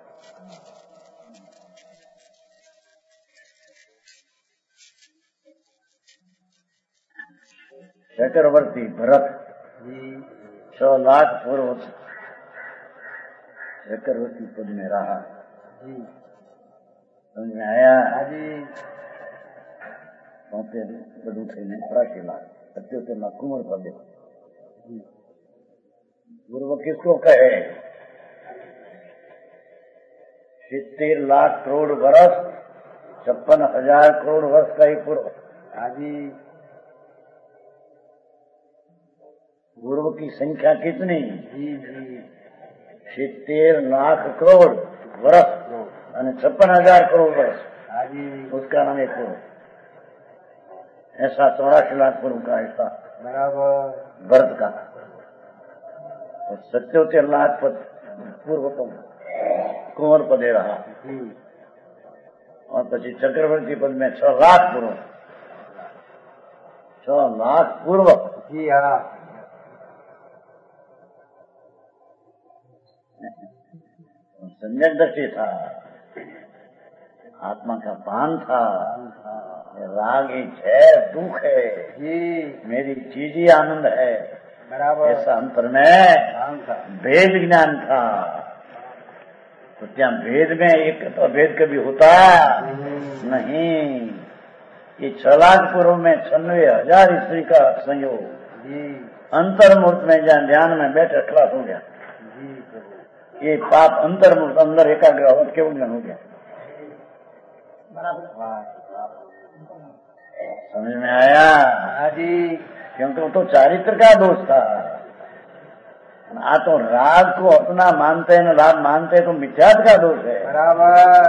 चक्रवर्ती भरत 6 लाख पूर्व चक्रवर्ती पद में रहा समझ में आया બધું થઈને 83 लाख 77 लाख कुंवर पदे पूर्व किसको कहे 70 लाख करोड़ वर्ष 56,000 करोड़ वर्ष का ही पूर्व पूर्व की संख्या कितनी 70 लाख करोड़ वर्ष और 56,000 करोड़ वर्ष उसका नाम एक पूर्व ऐसा 84 लाख पूर्व का हिस्सा बराबर भरत का और 77 लाख पूर्व कुंवर पदे रहा और પછી चक्रवर्ती पद में 6 लाख पूर्व 6 लाख पूर्व जी हाँ सम्यक दृष्टि था आत्मा का पान था राग एक है दुख है जी मेरी चीज ही आनंद है बराबर ऐसा अंतर में भेद ज्ञान था तो क्या भेद में एक तो भेद कभी होता नहीं ये 6 लाख पूर्व में 96,000 स्त्री का संयोग अंतर्मूर्त में जहाँ ध्यान में बैठे खलास हो गया ये पाप अंतर्मूर्त अंदर एकाग्र हो केवल ज्ञान हो गया समझ में आया क्योंकि वो तो चारित्र का दोष था तो राग को अपना मानते हैं लाभ मानते हैं तो मिथ्यात का दोष है बराबर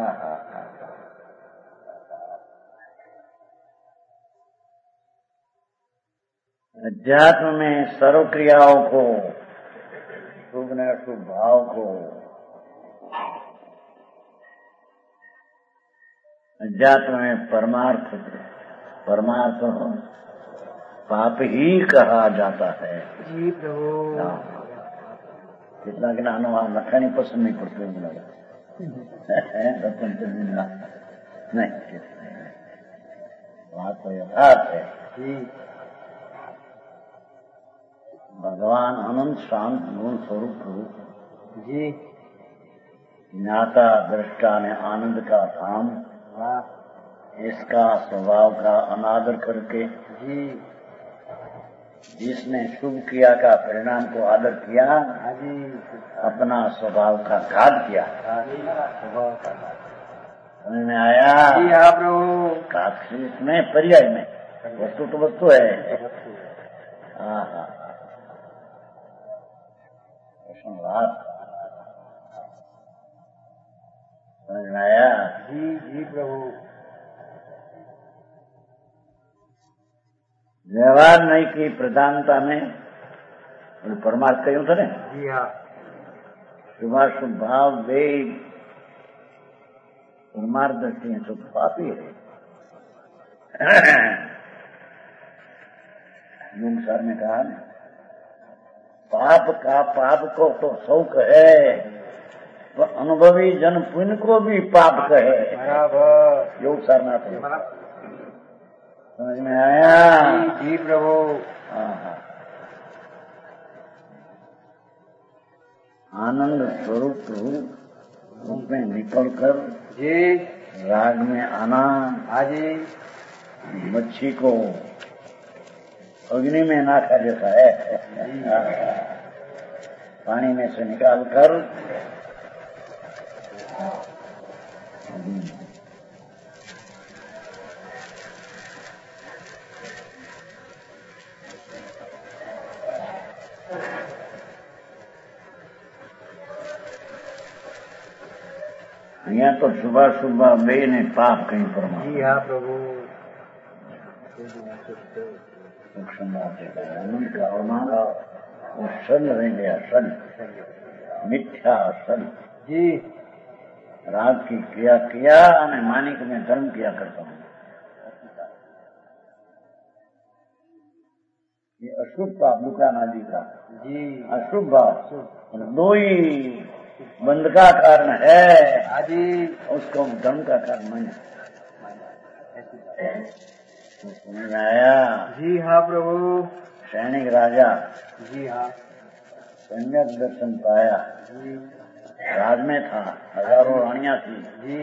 अध्यात्म में सर्व क्रियाओं को शुभ न शुभ भाव को अध्यात्म में परमार्थ पाप ही कहा जाता है। जी प्रभु। कितना ज्ञान वहां लखनी पसंद नहीं पड़ती नहीं, बात तो यथार्थ है। भगवान अनंत शांत गुण स्वरूप प्रभु जी, ज्ञाता दृष्टा ने आनंद का धाम, इसका स्वभाव का अनादर करके जी, जिसने शुभ किया का परिणाम को आदर किया, अपना स्वभाव का घात किया। समझ में आया? जी हाँ प्रभु। घात इसमें पर्याय में, वस्तु तो वस्तु है। हाँ हाँ, बात समझ में आया? जी जी प्रभु। व्यवहार नहीं की प्रधानता में परमार्थ क्यों थे? जी हाँ। शुभाशुभ भाव वे परमार्थ दृष्टि है तो पापी है। यूं सर ने कहा ना, पाप को तो शौक है, तो अनुभवी जन पुण्य को भी पाप कहे। बराबर। योग सारनाथ है। समझ में आया? जी प्रभु। हाँ हाँ। आनंद स्वरूप उसमें निकलकर जी राग में आना, हाजी मच्छी को अग्नि में ना खा देता है, पानी में से निकाल कर यहाँ तो सुबह सुबह बे ने पाप कहीं परमात्मा। जी हाँ प्रभु। सन रह गया, सन मिथ्या सन। जी राग की क्रिया किया और मानिक में धर्म किया करता हूँ। ये अशुभ पाप दुकान आदि का जी अशुभ भाव दो ही बंध का कारण है। हाजी उसको धर्म का कारण नहीं। समझ में आया? जी हाँ प्रभु। सैनिक राजा जी हाँ। सम्यक दर्शन पाया, जी राज में था, हजारों रानियां थी जी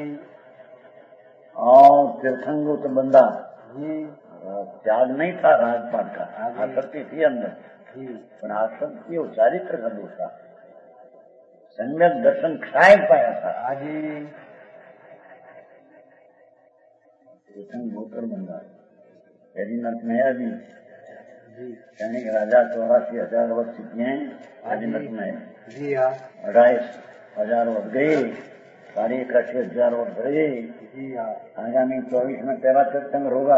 और तीर्थंगुत बंदा जी। त्याग नहीं था राजपाट का, आसक्ति थी अंदर जी पर आसक्ति वो चारित्र का दोष था। सम्यक दर्शन क्षाय पाया था। हाजी तीर्थंगोतर बंदा पहली नर्क में अभी सैनिक राजा 84,000 वर्ष किए आदि नर्क में। जी हाँ। 2,500 वर्ष गए, 81,000 वर्ष रहे। जी हाँ। आगामी 24 में तेरा तीर्थंकर होगा।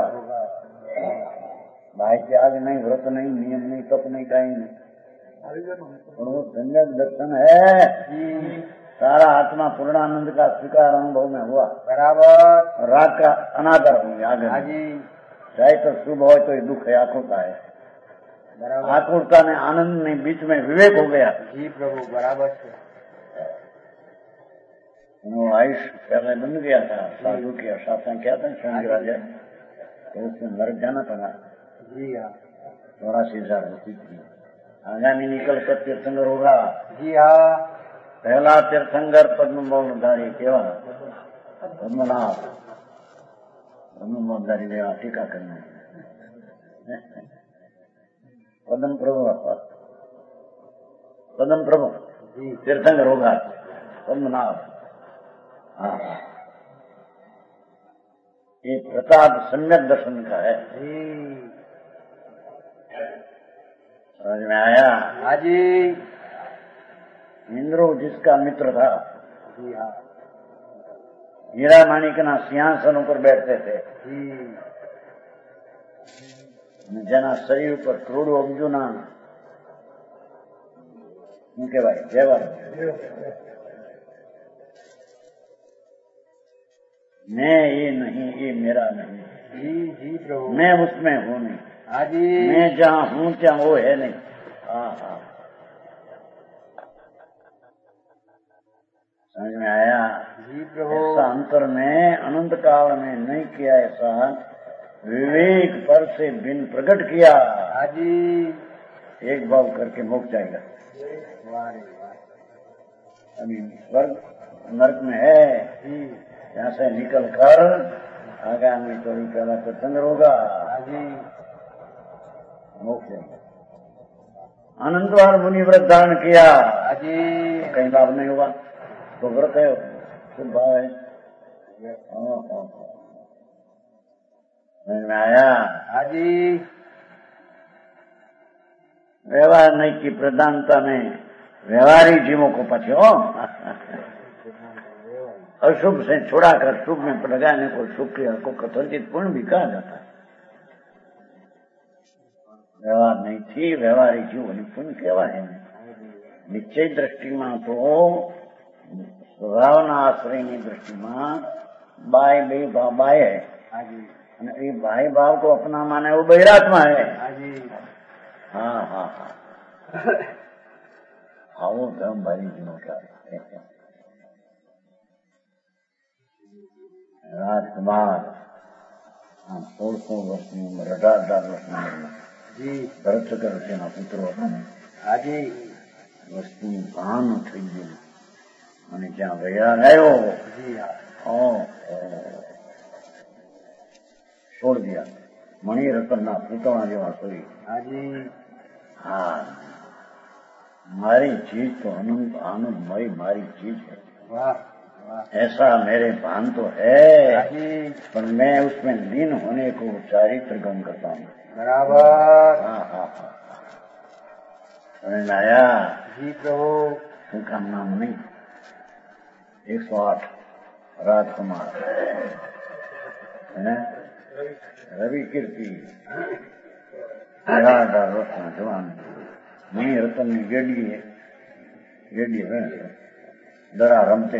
भाई त्याग नहीं, व्रत नहीं, नियम नहीं, तप नहीं, कहीं नहीं। वो सम्यक दर्शन है। सारा आत्मा पूर्णानंद का स्वीकार अनुभव में हुआ। बराबर। राग का अनादर हो गया आगे। चाहे तो शुभ हो तो दुख है, आकुलता है। आकुलता ने आनंद ने बीच में विवेक हो गया। जी प्रभु बराबर है। वो आयुष पहले बन गया था, साधु की शासन किया था सैनिक राजा, तो उसमें नरक जाना पड़ा। जी हाँ। 84,000 होती थी। आगामी निकल कर तीर्थंकर होगा। जी हाँ। पहला तीर्थंकर पद्मधारी केवा पद्मनाभ, पद्मधारी देवा टीका करना पद्म प्रभु तीर्थंकर होगा पद्मनाभ। हाँ, ये प्रताप सम्यक दर्शन का है। समझ में आया? हाजी। इंद्रो जिसका मित्र था, जी हाँ। हीरा माणिकना सिंहासन पर बैठते थे, જેના શરીર ઉપર કરોડો અબજોના શું કહેવાય જેવા मैं ये नहीं, ये मेरा नहीं। जी जी प्रभु। मैं उसमें हूँ नहीं। हाँ जी। मैं जहाँ हूँ क्या वो है नहीं। हाँ हाँ, समझ में आया? जी प्रभु। ऐसा अंतर में अनंत काल में नहीं किया, ऐसा विवेक पर से बिन प्रकट किया। हाँ जी। एक भाव करके मोक्ष जाएगा। अभी स्वर्ग नरक में है, यहाँ से निकल कर आगामी 24 काला को चंद्र होगा। हाँ जी। मोक्ष जाएगा। अनंत बार मुनि व्रत धारण किया। हाँ जी। कहीं लाभ नहीं हुआ तो व्रत है, शुभ भाव है। समझ में आया? हाँ जी। व्यवहार नहीं की प्रधानता में व्यवहारिक जीवों को पछो अशुभ से छुड़ाकर शुभ में लगाने को शुभ क्रिया को कथनचित पूर्ण भी कहा जाता है। व्यवहार नहीं थी, व्यवहारिक जीव पुण्य कहवाय। निश्चय दृष्टि में तो स्वभावना आश्रयની दृष्टिમાં बाय बे बाय है। અને એ भाई भाव को अपना माने वो बहिरात्मा है। हाँ हाँ हाँ, आओ धर्म भारी जीवों का राजकुमार 1600 વર્ષની ઉંમર, 18 વર્ષની ઉંમરમાં ભરત ચક્રવર્તીના પુત્રો આજે વસ્તુ ભાન થઈ ગયું અને જ્યાં વૈરાગ આવ્યો छोड़ दिया। मणि रतन ना पूतणा जेवा सोई। हाँ, मारी चीज तो आनंद आनंदमयी मारी चीज है। वाह, ऐसा मेरे भान तो है, पर मैं उसमें लीन होने को चारित्र गम करता हूँ। बराबर। हाँ हाँ हाँ, समझ में आया? जी प्रभु। उनका नाम नहीं, 108 राजकुमार है, रवि कीर्ति 18 વર્ષના જવાન મણિ રતનની गेडी है, दरा रमते।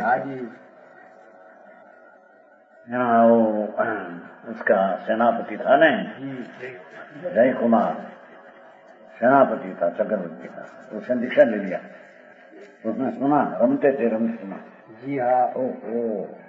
वो उसका सेनापति था न, जय कुमार सेनापति था, चक्रवर्ती था। उसने दीक्षा ले लिया, उसने सुना रमते थे, रम सुना। जी हाँ। ओहो,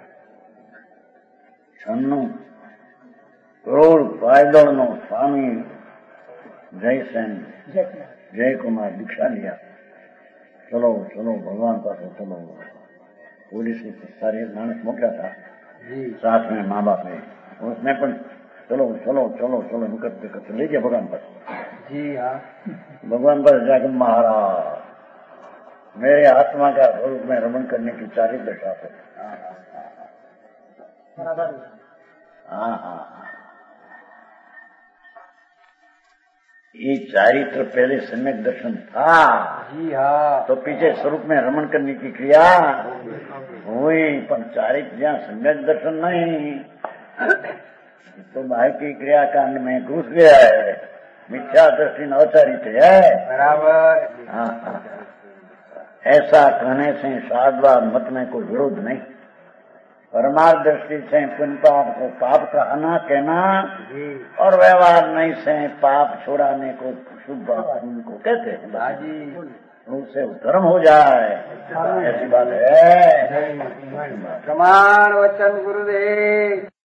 छन्नू करोड़ पायदल स्वामी जयसेन जय कुमार दीक्षा लिया। चलो चलो भगवान पास चलो। पुलिस ने सारे मानस मोकला था, साथ में माँ बाप ने, उसने पण चलो चलो चलो चलो करते करते ले गया भगवान पास। जी हाँ। भगवान पास जाकर महाराज मेरे आत्मा का स्वरूप में रमण करने की चारित्र दशा है। हाँ हाँ, ये चारित्र पहले सम्यक दर्शन था। जी हाँ। तो पीछे स्वरूप में रमण करने की क्रिया हुई, पर चारित्र जहाँ सम्यक दर्शन नहीं तो बाह्य की क्रिया कांड में घुस गया है। मिथ्या दृष्टि अचारित्र है। बराबर। हाँ हाँ, ऐसा कहने से साधवाद मत में कोई विरोध नहीं। परमार्थ दृष्टि से पुण्य पाप को पाप कहना कहना और व्यवहार नहीं से पाप छोड़ाने को शुभ उनको कहते हैं। उनसे धर्म हो जाए, ऐसी बात है। प्रमाण वचन गुरुदेव।